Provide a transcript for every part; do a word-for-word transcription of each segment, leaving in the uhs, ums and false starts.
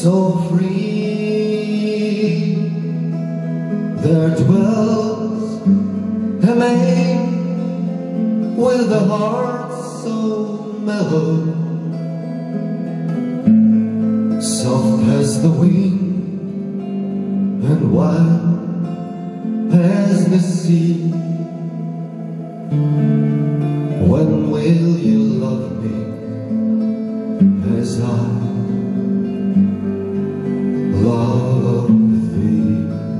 so free. There dwells a maid with a heart so mellow, soft as the wind and wild as the sea. When will you love me as I love thee?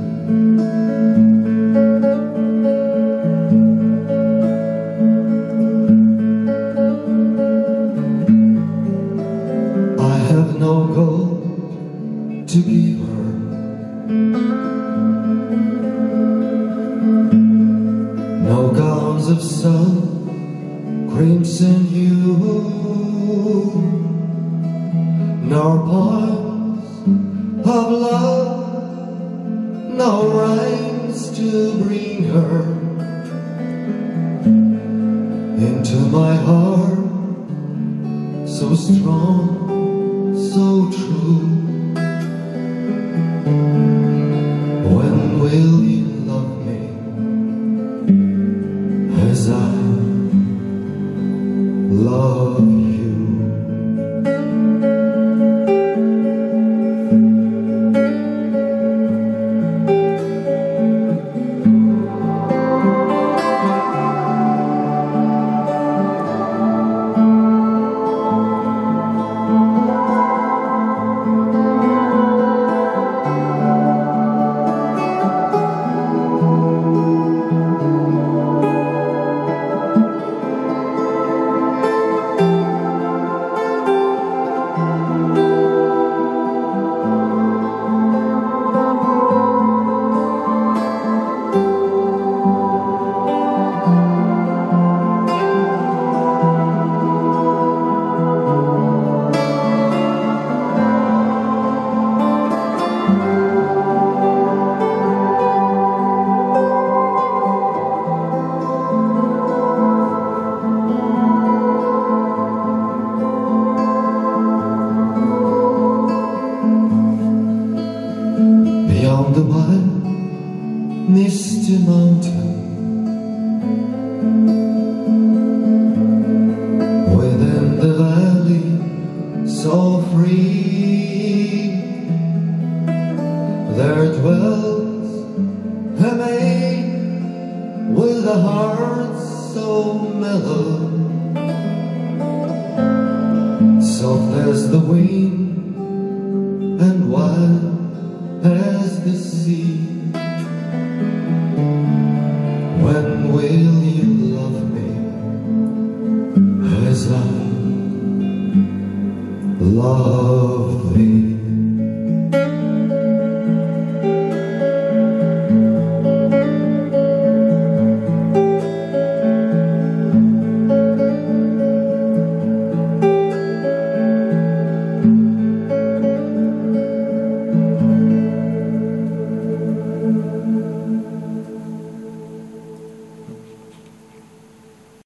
I have no gold to give her, no gowns of sun, crimson hue, nor poems of love, no rhymes to bring her into my heart, so strong, so true. When will you love me as I love you? Beyond the wide, misty mountain, within the valley, so free, there dwells a maid with a heart so mellow, soft as the wind and wild as the sea. When will you love me as I love